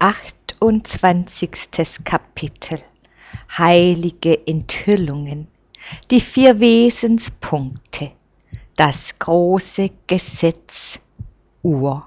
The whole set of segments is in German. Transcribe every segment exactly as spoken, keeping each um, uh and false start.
achtundzwanzigstes Kapitel. Heilige Enthüllungen, die vier Wesenspunkte, das große Gesetz Ur.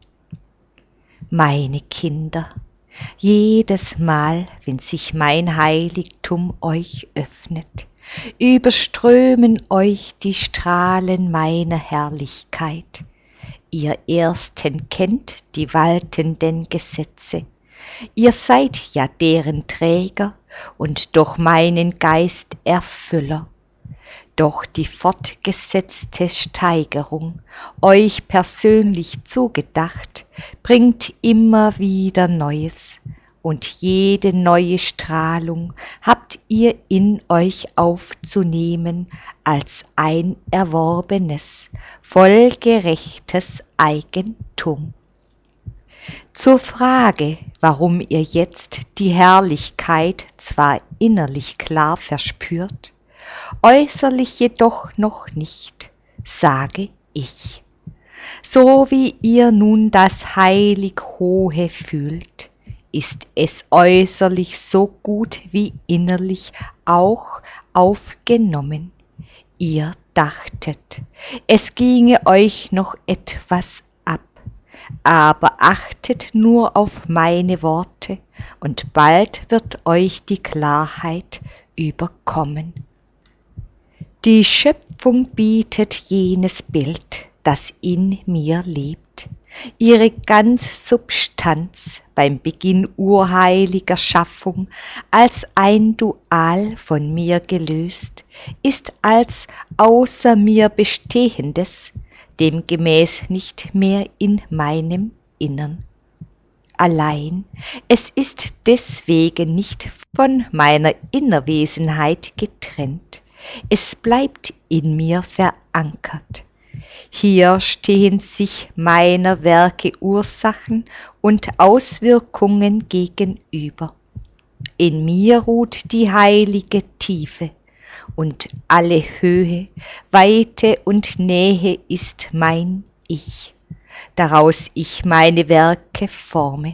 Meine Kinder, jedes Mal, wenn sich mein Heiligtum euch öffnet, überströmen euch die Strahlen meiner Herrlichkeit. Ihr Ersten kennt die waltenden Gesetze, ihr seid ja deren Träger und durch meinen Geist Erfüller. Doch die fortgesetzte Steigerung, euch persönlich zugedacht, bringt immer wieder Neues, und jede neue Strahlung habt ihr in euch aufzunehmen als ein erworbenes, vollgerechtes Eigentum. Zur Frage, warum ihr jetzt die Herrlichkeit zwar innerlich klar verspürt, äußerlich jedoch noch nicht, sage ich: So wie ihr nun das heilig Hohe fühlt, ist es äußerlich so gut wie innerlich auch aufgenommen. Ihr dachtet, es ginge euch noch etwas ab, aber achtet nur auf meine Worte, und bald wird euch die Klarheit überkommen. Die Schöpfung bietet jenes Bild, das in mir lebt. Ihre ganze Substanz beim Beginn urheiliger Schaffung als ein Dual von mir gelöst, ist als außer mir Bestehendes, demgemäß nicht mehr in meinem Innern. Allein, es ist deswegen nicht von meiner Innerwesenheit getrennt, es bleibt in mir verankert. Hier stehen sich meiner Werke Ursachen und Auswirkungen gegenüber. In mir ruht die heilige Tiefe, und alle Höhe, Weite und Nähe ist mein Ich, daraus ich meine Werke forme.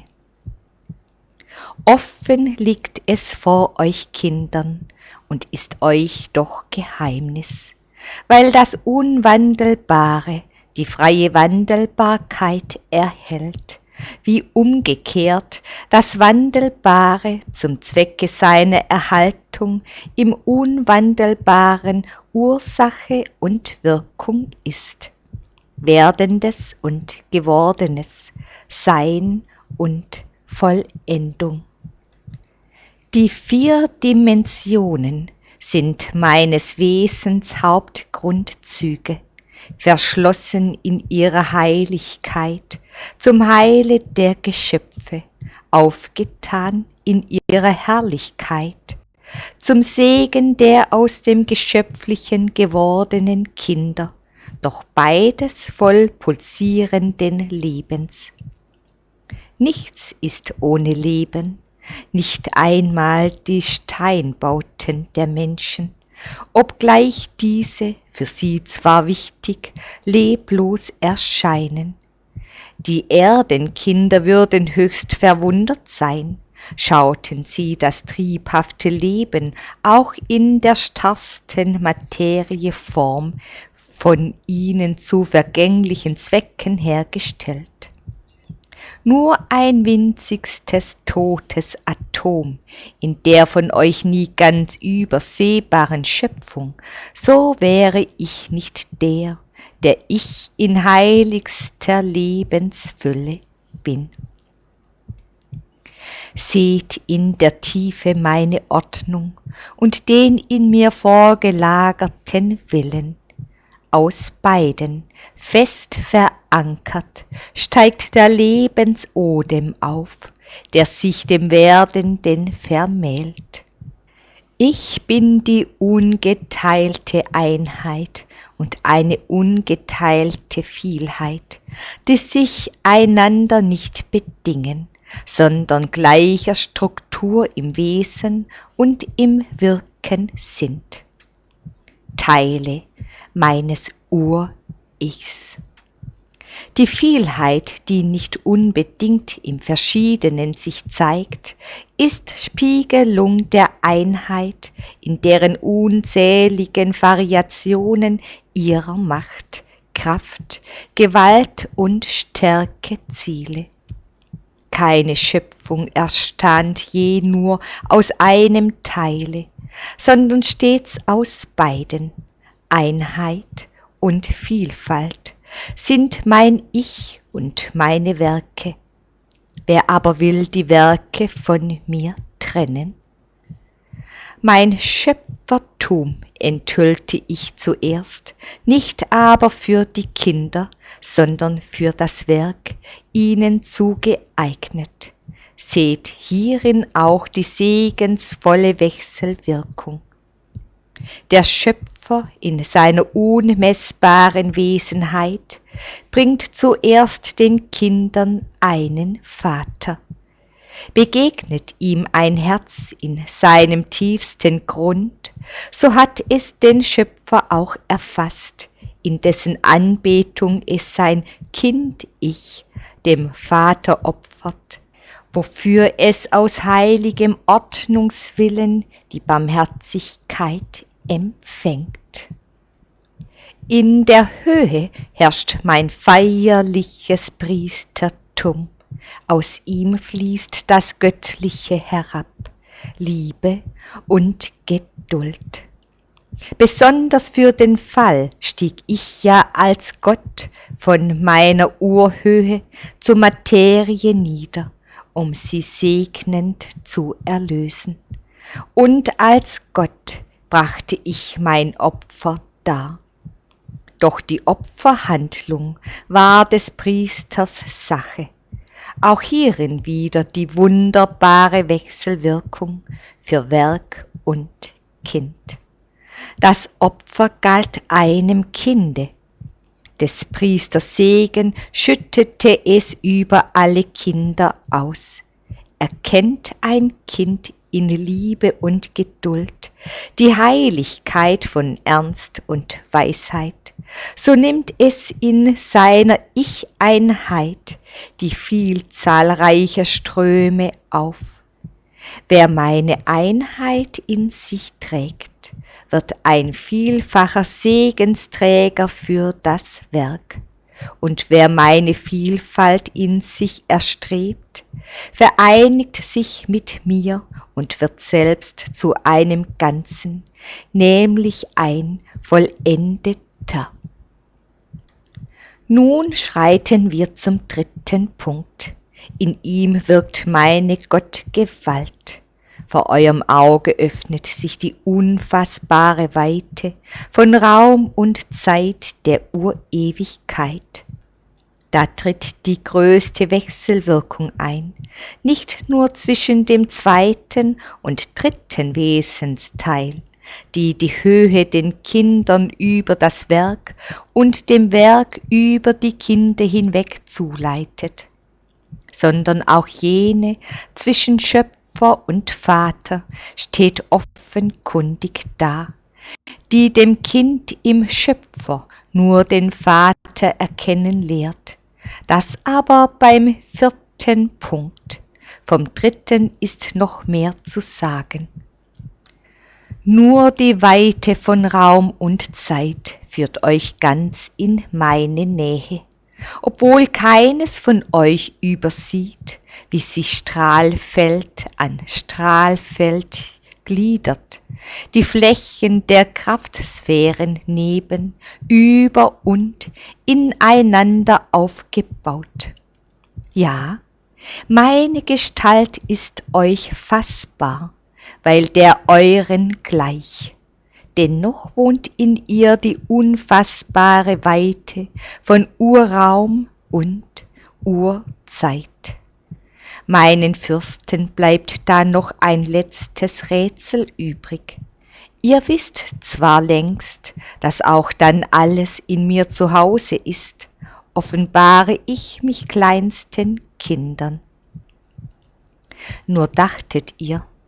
Offen liegt es vor euch Kindern und ist euch doch Geheimnis, weil das Unwandelbare die freie Wandelbarkeit erhält, wie umgekehrt das Wandelbare zum Zwecke seiner Erhaltung im Unwandelbaren Ursache und Wirkung ist. Werdendes und Gewordenes, Sein und Vollendung. Die vier Dimensionen sind meines Wesens Hauptgrundzüge, verschlossen in ihrer Heiligkeit, zum Heile der Geschöpfe, aufgetan in ihrer Herrlichkeit, zum Segen der aus dem Geschöpflichen gewordenen Kinder, doch beides voll pulsierenden Lebens. Nichts ist ohne Leben, nicht einmal die Steinbauten der Menschen, obgleich diese, für sie zwar wichtig, leblos erscheinen. Die Erdenkinder würden höchst verwundert sein, schauten sie das triebhafte Leben auch in der starrsten Materie Form von ihnen zu vergänglichen Zwecken hergestellt. Nur ein winzigstes totes Atom in der von euch nie ganz übersehbaren Schöpfung, so wäre ich nicht der, der ich in heiligster Lebensfülle bin. Seht in der Tiefe meine Ordnung und den in mir vorgelagerten Willen. Aus beiden, fest verankert, steigt der Lebensodem auf, der sich dem Werdenden vermählt. Ich bin die ungeteilte Einheit und eine ungeteilte Vielheit, die sich einander nicht bedingen, sondern gleicher Struktur im Wesen und im Wirken sind. Teile meines Ur-Ichs. Die Vielheit, die nicht unbedingt im Verschiedenen sich zeigt, ist Spiegelung der Einheit, in deren unzähligen Variationen ihrer Macht, Kraft, Gewalt und Stärke Ziele. Keine Schöpfung erstand je nur aus einem Teile, sondern stets aus beiden. Einheit und Vielfalt sind mein Ich und meine Werke. Wer aber will die Werke von mir trennen? Mein Schöpfertum enthüllte ich zuerst, nicht aber für die Kinder, sondern für das Werk, ihnen zugeeignet. Seht hierin auch die segensvolle Wechselwirkung. Der Schöpfer in seiner unmessbaren Wesenheit bringt zuerst den Kindern einen Vater. Begegnet ihm ein Herz in seinem tiefsten Grund, so hat es den Schöpfer auch erfasst, in dessen Anbetung es sein Kind-Ich dem Vater opfert, wofür es aus heiligem Ordnungswillen die Barmherzigkeit empfängt. In der Höhe herrscht mein feierliches Priestertum, aus ihm fließt das Göttliche herab, Liebe und Geduld. Besonders für den Fall stieg ich ja als Gott von meiner Urhöhe zur Materie nieder, um sie segnend zu erlösen. Und als Gott brachte ich mein Opfer dar. Doch die Opferhandlung war des Priesters Sache. Auch hierin wieder die wunderbare Wechselwirkung für Werk und Kind. Das Opfer galt einem Kinde. Des Priesters Segen schüttete es über alle Kinder aus. Erkennt ein Kind in Liebe und Geduld die Heiligkeit von Ernst und Weisheit, so nimmt es in seiner Ich-Einheit die Vielzahl reicher Ströme auf. Wer meine Einheit in sich trägt, wird ein vielfacher Segensträger für das Werk. Und wer meine Vielfalt in sich erstrebt, vereinigt sich mit mir und wird selbst zu einem Ganzen, nämlich ein Vollendeter. Nun schreiten wir zum dritten Punkt. In ihm wirkt meine Gottgewalt. Vor eurem Auge öffnet sich die unfassbare Weite von Raum und Zeit der Urewigkeit. Da tritt die größte Wechselwirkung ein, nicht nur zwischen dem zweiten und dritten Wesensteil, die die Höhe den Kindern über das Werk und dem Werk über die Kinder hinweg zuleitet, sondern auch jene zwischen Schöpfer und Vater steht offenkundig da, die dem Kind im Schöpfer nur den Vater erkennen lehrt. Das aber beim vierten Punkt. Vom dritten ist noch mehr zu sagen. Nur die Weite von Raum und Zeit führt euch ganz in meine Nähe, obwohl keines von euch übersieht, wie sich Strahlfeld an Strahlfeld gliedert, die Flächen der Kraftsphären neben, über und ineinander aufgebaut. Ja, meine Gestalt ist euch fassbar, weil der euren gleich. Dennoch wohnt in ihr die unfassbare Weite von Urraum und Urzeit. Meinen Fürsten bleibt da noch ein letztes Rätsel übrig. Ihr wisst zwar längst, dass auch dann alles in mir zu Hause ist, offenbare ich mich kleinsten Kindern. Nur dachtet ihr,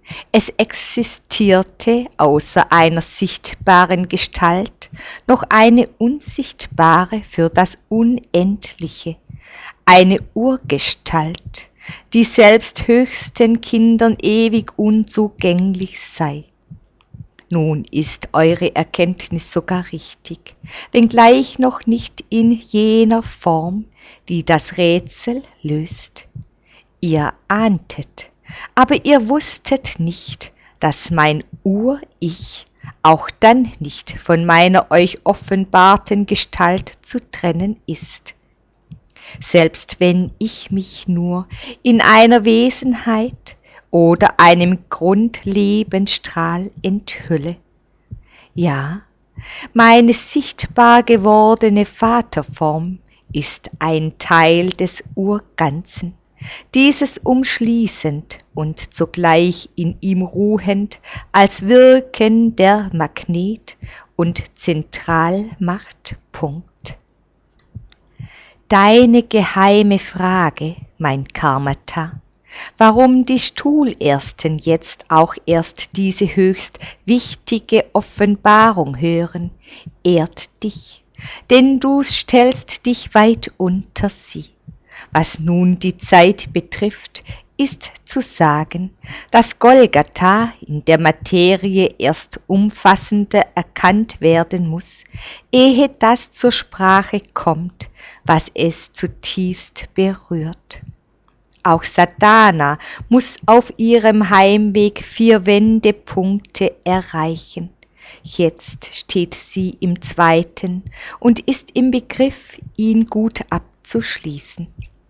Es existierte außer einer sichtbaren Gestalt noch eine unsichtbare für das Unendliche, eine Urgestalt, die selbst höchsten Kindern ewig unzugänglich sei. Nun ist eure Erkenntnis sogar richtig, wenngleich noch nicht in jener Form, die das Rätsel löst. Ihr ahntet, aber ihr wusstet nicht, dass mein Ur-Ich auch dann nicht von meiner euch offenbarten Gestalt zu trennen ist. Selbst wenn ich mich nur in einer Wesenheit oder einem Grundlebensstrahl enthülle. Ja, meine sichtbar gewordene Vaterform ist ein Teil des Urganzen, dieses umschließend und zugleich in ihm ruhend als wirkender Magnet und Zentralmachtpunkt. Deine geheime Frage, mein Karmata, warum die Stuhlersten jetzt auch erst diese höchst wichtige Offenbarung hören, ehrt dich, denn du stellst dich weit unter sie. Was nun die Zeit betrifft, ist zu sagen, dass Golgatha in der Materie erst umfassender erkannt werden muss, ehe das zur Sprache kommt, was es zutiefst berührt. Auch Sadhana muss auf ihrem Heimweg vier Wendepunkte erreichen. Jetzt steht sie im zweiten und ist im Begriff, ihn gut abzuschließen.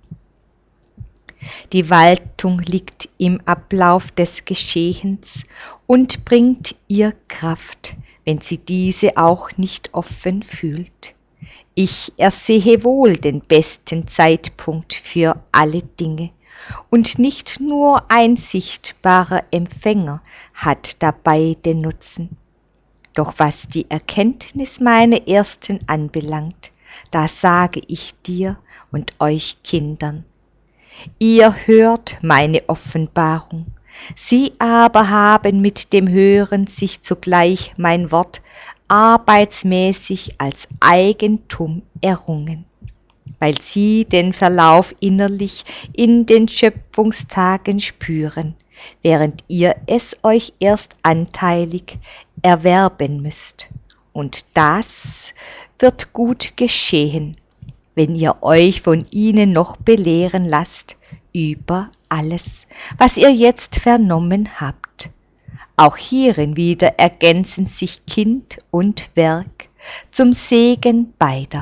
Die Waltung liegt im Ablauf des Geschehens und bringt ihr Kraft, wenn sie diese auch nicht offen fühlt. Ich ersehe wohl den besten Zeitpunkt für alle Dinge, und nicht nur ein sichtbarer Empfänger hat dabei den Nutzen. Doch was die Erkenntnis meiner Ersten anbelangt, da sage ich dir und euch Kindern: Ihr hört meine Offenbarung, sie aber haben mit dem Hören sich zugleich mein Wort arbeitsmäßig als Eigentum errungen, weil sie den Verlauf innerlich in den Schöpfungstagen spüren, während ihr es euch erst anteilig erwerben müsst. Und das wird gut geschehen, wenn ihr euch von ihnen noch belehren lasst über alles, was ihr jetzt vernommen habt. Auch hierin wieder ergänzen sich Kind und Werk zum Segen beider.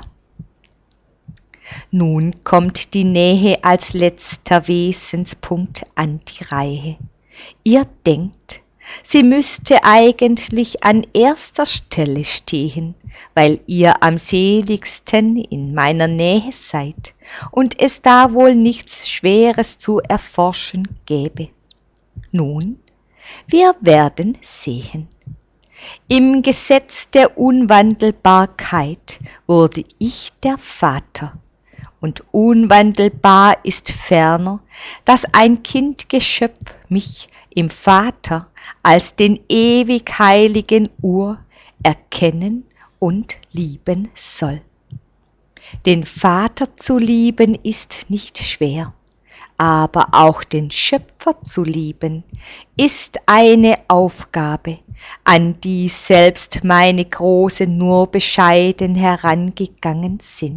Nun kommt die Nähe als letzter Wesenspunkt an die Reihe. Ihr denkt, sie müsste eigentlich an erster Stelle stehen, weil ihr am seligsten in meiner Nähe seid und es da wohl nichts Schweres zu erforschen gäbe. Nun, wir werden sehen. Im Gesetz der Unwandelbarkeit wurde ich der Vater, und unwandelbar ist ferner, dass ein Kindgeschöpf mich im Vater als den ewig heiligen Ur erkennen und lieben soll. Den Vater zu lieben ist nicht schwer, aber auch den Schöpfer zu lieben ist eine Aufgabe, an die selbst meine Großen nur bescheiden herangegangen sind.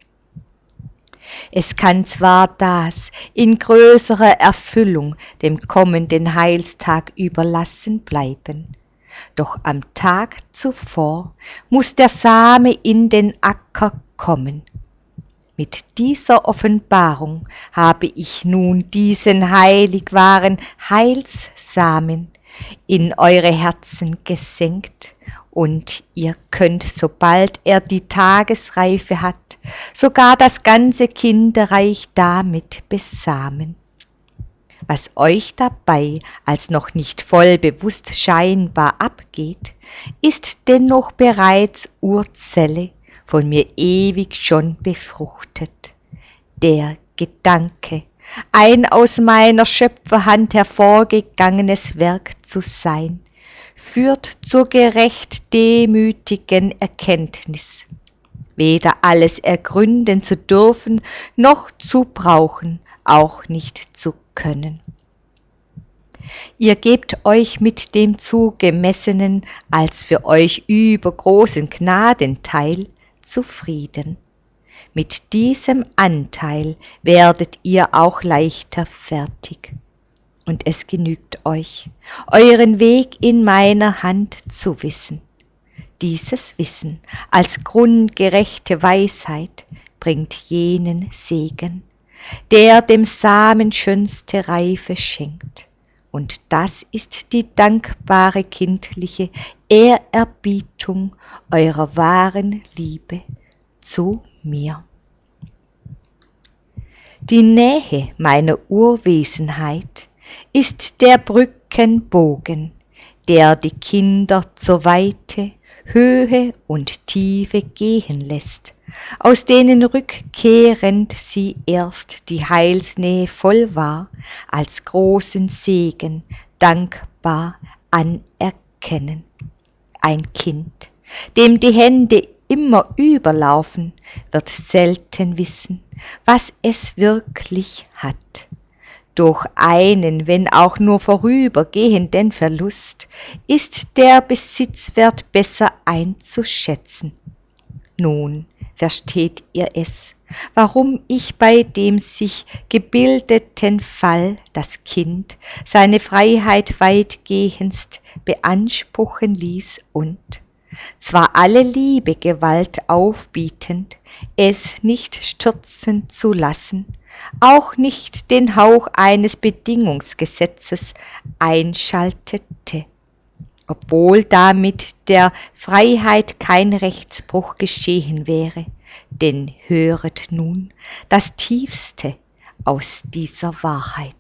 Es kann zwar das in größerer Erfüllung dem kommenden Heilstag überlassen bleiben, doch am Tag zuvor muss der Same in den Acker kommen. Mit dieser Offenbarung habe ich nun diesen heilig wahren Heilssamen in eure Herzen gesenkt, und ihr könnt, sobald er die Tagesreife hat, sogar das ganze Kinderreich damit besamen. Was euch dabei als noch nicht voll bewusst scheinbar abgeht, ist dennoch bereits Urzelle, von mir ewig schon befruchtet. Der Gedanke, ein aus meiner Schöpferhand hervorgegangenes Werk zu sein, führt zur gerecht demütigen Erkenntnis, weder alles ergründen zu dürfen, noch zu brauchen, auch nicht zu können. Ihr gebt euch mit dem zugemessenen, als für euch übergroßen Gnadenteil zufrieden. Mit diesem Anteil werdet ihr auch leichter fertig. Und es genügt euch, euren Weg in meiner Hand zu wissen. Dieses Wissen als grundgerechte Weisheit bringt jenen Segen, der dem Samen schönste Reife schenkt. Und das ist die dankbare kindliche Ehrerbietung eurer wahren Liebe zu mir. Die Nähe meiner Urwesenheit ist der Brückenbogen, der die Kinder zur Weite, Höhe und Tiefe gehen lässt, aus denen rückkehrend sie erst die Heilsnähe voll wahr, als großen Segen dankbar anerkennen. Ein Kind, dem die Hände immer überlaufen, wird selten wissen, was es wirklich hat. Durch einen, wenn auch nur vorübergehenden Verlust, ist der Besitzwert besser einzuschätzen. Nun versteht ihr es, warum ich bei dem sich gebildeten Fall das Kind seine Freiheit weitgehendst beanspruchen ließ und, zwar alle Liebe Gewalt aufbietend, es nicht stürzen zu lassen, auch nicht den Hauch eines Bedingungsgesetzes einschaltete, obwohl damit der Freiheit kein Rechtsbruch geschehen wäre, denn höret nun das Tiefste aus dieser Wahrheit.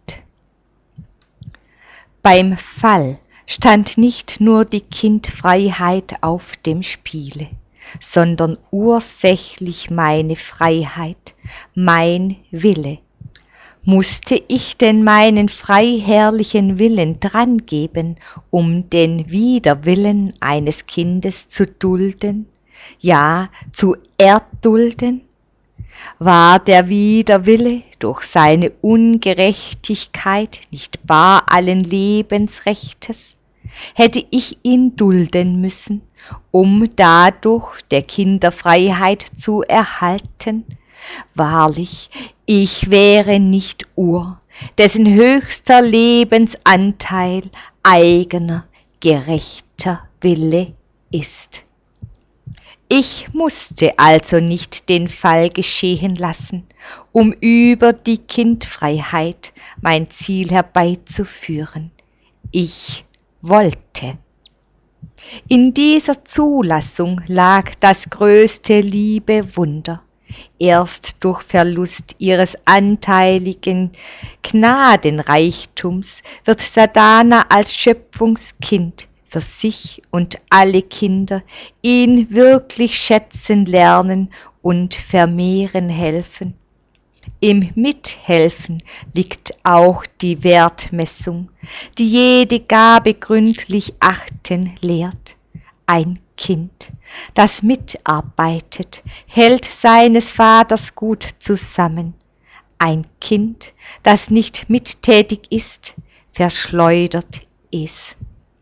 Beim Fall stand nicht nur die Kindfreiheit auf dem Spiele, sondern ursächlich meine Freiheit, mein Wille. Musste ich denn meinen freiherrlichen Willen drangeben, um den Widerwillen eines Kindes zu dulden, ja zu erdulden? War der Widerwille durch seine Ungerechtigkeit nicht bar allen Lebensrechtes? Hätte ich ihn dulden müssen, um dadurch der Kinderfreiheit zu erhalten? Wahrlich, ich wäre nicht Ur, dessen höchster Lebensanteil eigener, gerechter Wille ist. Ich musste also nicht den Fall geschehen lassen, um über die Kindfreiheit mein Ziel herbeizuführen. Ich wollte. In dieser Zulassung lag das größte Liebewunder. Erst durch Verlust ihres anteiligen Gnadenreichtums wird Sadhana als Schöpfungskind für sich und alle Kinder ihn wirklich schätzen lernen und vermehren helfen. Im Mithelfen liegt auch die Wertmessung, die jede Gabe gründlich achten lehrt. Ein Kind, das mitarbeitet, hält seines Vaters Gut zusammen. Ein Kind, das nicht mittätig ist, verschleudert es.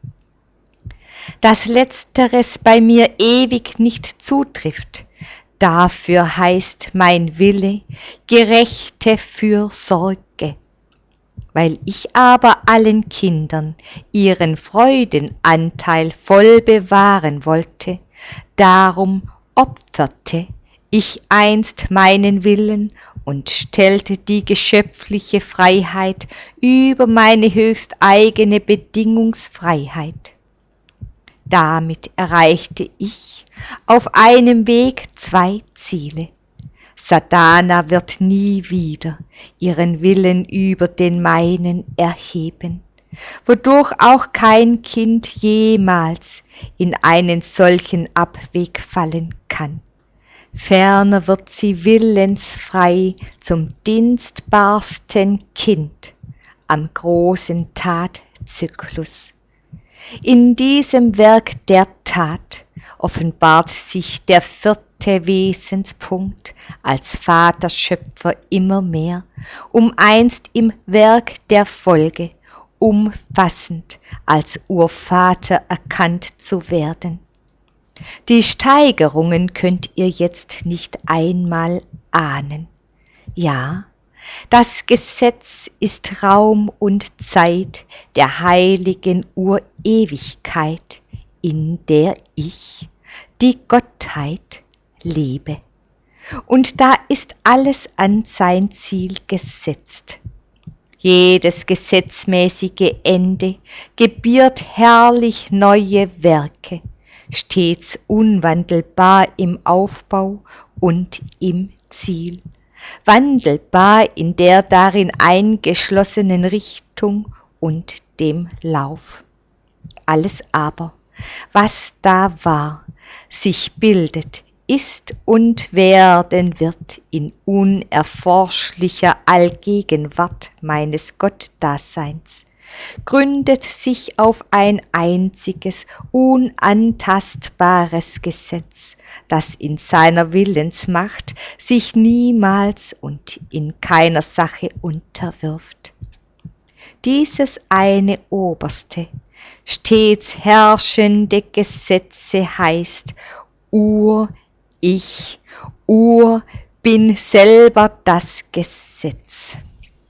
Dass Letzteres bei mir ewig nicht zutrifft, dafür heißt mein Wille gerechte Fürsorge. Weil ich aber allen Kindern ihren Freudenanteil voll bewahren wollte, darum opferte ich einst meinen Willen und stellte die geschöpfliche Freiheit über meine höchst eigene Bedingungsfreiheit. Damit erreichte ich auf einem Weg zwei Ziele. Sadhana wird nie wieder ihren Willen über den meinen erheben, wodurch auch kein Kind jemals in einen solchen Abweg fallen kann. Ferner wird sie willensfrei zum dienstbarsten Kind am großen Tatzyklus. In diesem Werk der Tat offenbart sich der vierte Wesenspunkt als Vaterschöpfer immer mehr, um einst im Werk der Folge umfassend als Urvater erkannt zu werden. Die Steigerungen könnt ihr jetzt nicht einmal ahnen. Ja, das Gesetz ist Raum und Zeit der heiligen Urewigkeit, in der ich, die Gottheit, lebe. Und da ist alles an sein Ziel gesetzt. Jedes gesetzmäßige Ende gebiert herrlich neue Werke, stets unwandelbar im Aufbau und im Ziel, wandelbar in der darin eingeschlossenen Richtung und dem Lauf. Alles aber, was da war, sich bildet, ist und werden wird in unerforschlicher Allgegenwart meines Gottdaseins, gründet sich auf ein einziges, unantastbares Gesetz, das in seiner Willensmacht sich niemals und in keiner Sache unterwirft. Dieses eine oberste, stets herrschende Gesetze heißt Ur, ich, Ur, bin selber das Gesetz.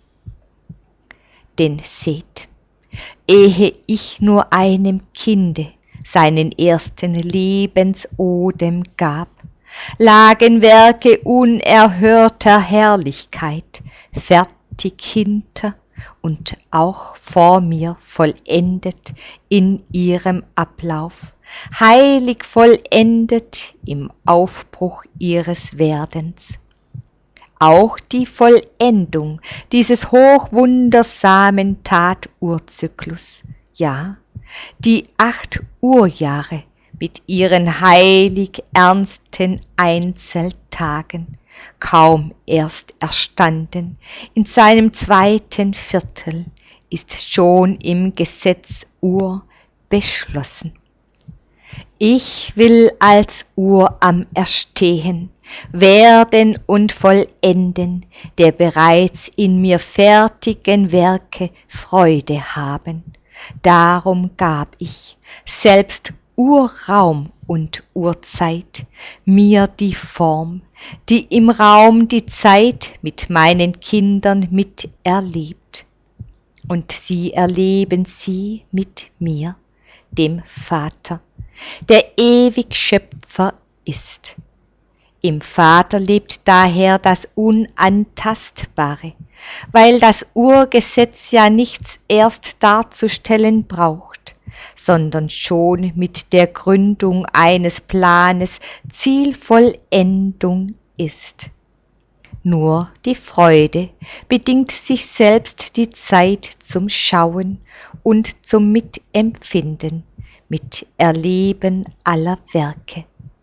Denn seht, ehe ich nur einem Kinde seinen ersten Lebensodem gab, lagen Werke unerhörter Herrlichkeit fertig hinter und auch vor mir vollendet in ihrem Ablauf, heilig vollendet im Aufbruch ihres Werdens. Auch die Vollendung dieses hochwundersamen Taturzyklus, ja, die acht Urjahre mit ihren heilig ernsten Einzeltagen, kaum erst erstanden, in seinem zweiten Viertel, ist schon im Gesetz Ur beschlossen. Ich will als Ur am Erstehen, werden und vollenden der bereits in mir fertigen Werke Freude haben. Darum gab ich, selbst Urraum und Urzeit, mir die Form, die im Raum die Zeit mit meinen Kindern miterlebt. Und sie erleben sie mit mir, dem Vater, der ewig Schöpfer ist. Im Vater lebt daher das Unantastbare, weil das Urgesetz ja nichts erst darzustellen braucht, sondern schon mit der Gründung eines Planes Zielvollendung ist. Nur die Freude bedingt sich selbst die Zeit zum Schauen und zum Mitempfinden, mit Erleben aller Werke.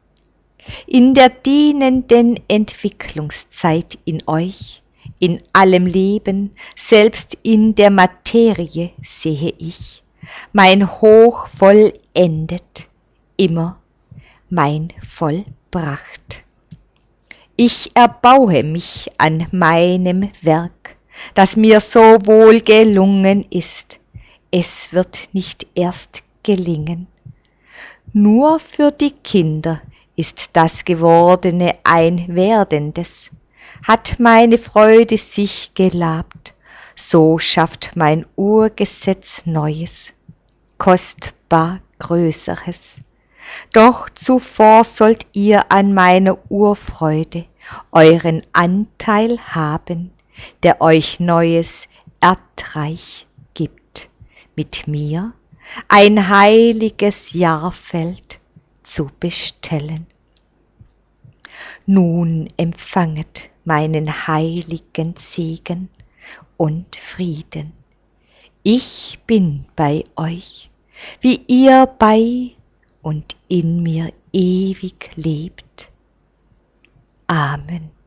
In der dienenden Entwicklungszeit in euch, in allem Leben, selbst in der Materie sehe ich, mein Hoch vollendet, immer mein vollbracht. Ich erbaue mich an meinem Werk, das mir so wohl gelungen ist, es wird nicht erst gelingen. Nur für die Kinder ist das Gewordene ein Werdendes, hat meine Freude sich gelabt, so schafft mein Urgesetz Neues, kostbar Größeres. Doch zuvor sollt ihr an meiner Urfreude euren Anteil haben, der euch neues Erdreich gibt, mit mir ein heiliges Jahrfeld zu bestellen. Nun empfanget meinen heiligen Segen und Frieden. Ich bin bei euch, wie ihr bei und in mir ewig lebt. Amen.